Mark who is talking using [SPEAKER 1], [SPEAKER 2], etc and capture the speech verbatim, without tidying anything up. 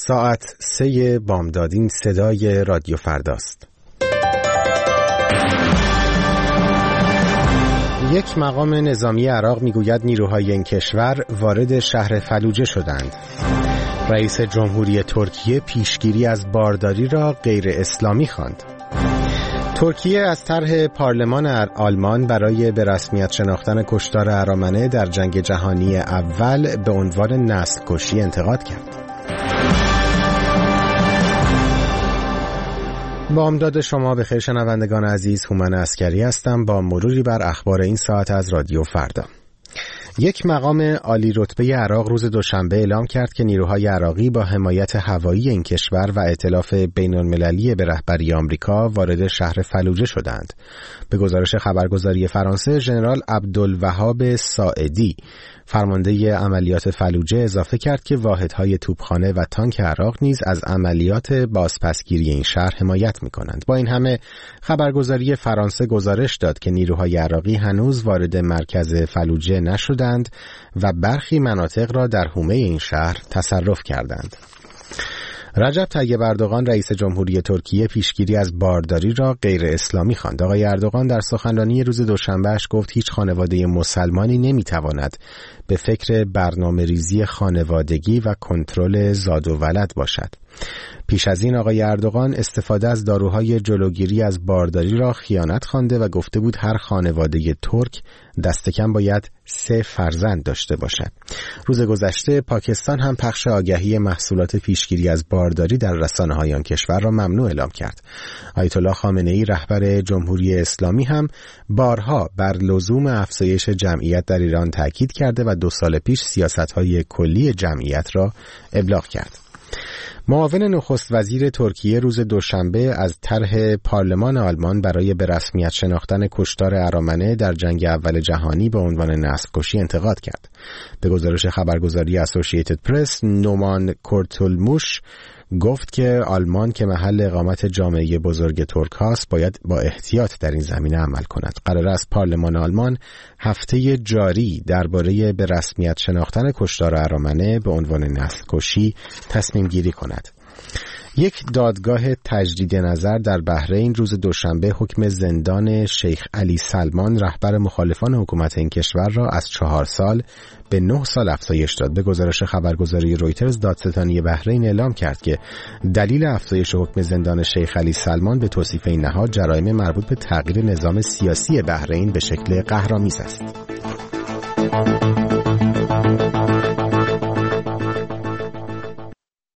[SPEAKER 1] ساعت سه بامدادین صدای رادیو فرداست. یک مقام نظامی عراق میگوید نیروهای این کشور وارد شهر فلوجه شدند. رئیس جمهوری ترکیه پیشگیری از بارداری را غیر اسلامی خواند. ترکیه از طرح پارلمان آلمان برای به رسمیت شناختن کشتار ارامنه در جنگ جهانی اول به عنوان نسل کشی انتقاد کرد. با امداد شما بخیر شنوندگان عزیز، هومن عسکری هستم با مروری بر اخبار این ساعت از رادیو فردا. یک مقام عالی رتبه عراق روز دوشنبه اعلام کرد که نیروهای عراقی با حمایت هوایی این کشور و ائتلاف بین‌المللی به رهبری آمریکا وارد شهر فلوجه شدند. به گزارش خبرگزاری فرانسه، ژنرال عبدالوهاب ساعدی فرمانده عملیات فلوجه اضافه کرد که واحدهای توپخانه و تانک عراق نیز از عملیات بازپسگیری این شهر حمایت می‌کنند. با این همه خبرگزاری فرانسه گزارش داد که نیروهای عراقی هنوز وارد مرکز فلوجه نشدند و برخی مناطق را در حومه این شهر تصرف کردند. رجب طیب اردوغان رئیس جمهوری ترکیه پیشگیری از بارداری را غیر اسلامی خواند. آقای اردوغان در سخنرانی روز دوشنبهش گفت هیچ خانواده مسلمانی نمیتواند به فکر برنامه ریزی خانوادگی و کنترل زاد و ولد باشد. پیش از این آقای اردوغان استفاده از داروهای جلوگیری از بارداری را خیانت خوانده و گفته بود هر خانواده ترک دست کم باید سه فرزند داشته باشد. روز گذشته پاکستان هم پخش آگهی محصولات پیشگیری از بارداری در رسانه‌های آن کشور را ممنوع اعلام کرد. آیت الله خامنه‌ای رهبر جمهوری اسلامی هم بارها بر لزوم افزایش جمعیت در ایران تاکید کرده و دو سال پیش سیاست‌های کلی جمعیت را ابلاغ کرد. معاون نخست وزیر ترکیه روز دوشنبه از طرح پارلمان آلمان برای به رسمیت شناختن کشتار ارامنه در جنگ اول جهانی به عنوان نسل کشی انتقاد کرد. به گزارش خبرگزاری اسوسییتد پرس، نومان کورتولموش گفت که آلمان که محل اقامت جامعه بزرگ ترک هاست باید با احتیاط در این زمینه عمل کند. قرار است پارلمان آلمان هفته جاری درباره به رسمیت شناختن کشتار ارامنه به عنوان نسل کشی تصمیم گیری کند. یک دادگاه تجدید نظر در بحرین روز دوشنبه حکم زندان شیخ علی سلمان رهبر مخالفان حکومت این کشور را از چهار سال به نه سال افزایش داد. به گزارش خبرگزاری رویترز، دادستانی بحرین اعلام کرد که دلیل افزایش حکم زندان شیخ علی سلمان به توصیف این نهاد جرایم مربوط به تغییر نظام سیاسی بحرین به شکل قهرآمیز است.